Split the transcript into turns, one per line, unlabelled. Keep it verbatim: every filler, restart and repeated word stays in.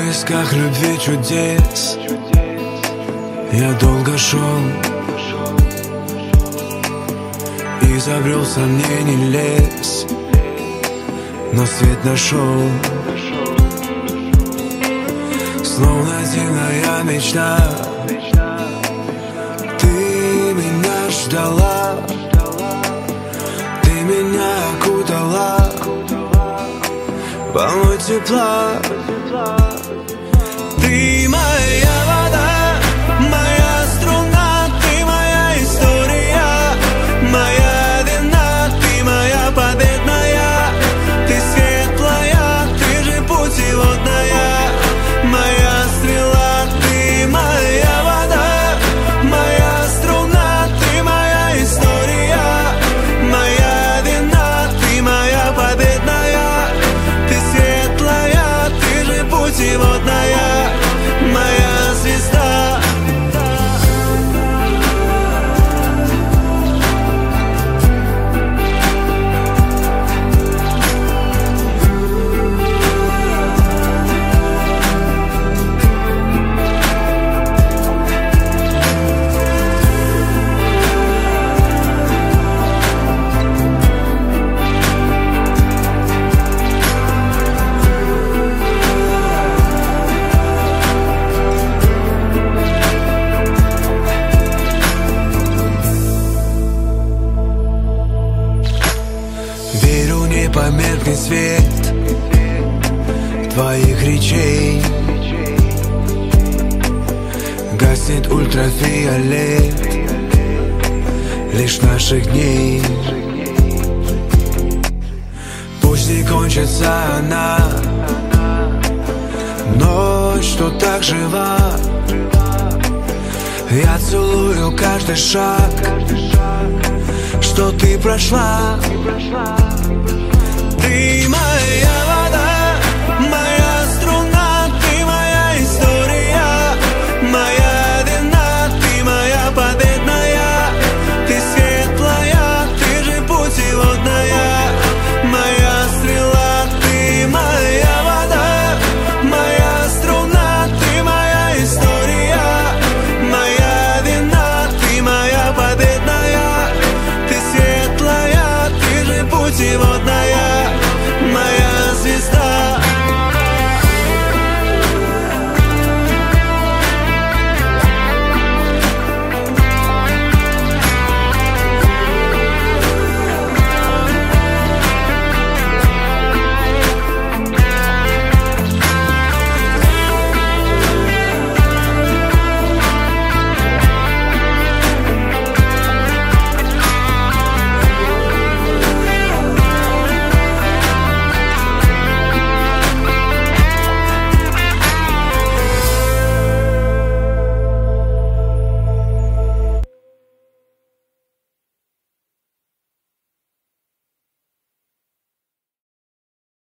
поисках любви чудес я долго шел и забрел в сомнений лес, но свет нашел. Словно дивная мечта, ты меня ждала, ты меня окутала волной тепла. Ты моя вода, моя струна, ты моя история, моя вина, ты моя победная, ты светлая, ты же путеводная, моя стрела. Ты моя вода, моя струна, ты моя история, моя вина, ты моя победная, ты светлая, ты же путеводная, моя звезда. Верю, не померкнет свет твоих речей, гаснет ультрафиолет лишь наших дней. Пусть не кончится она, ночь, что так жива. Я целую каждый шаг, что ты прошла. Ты моя вода,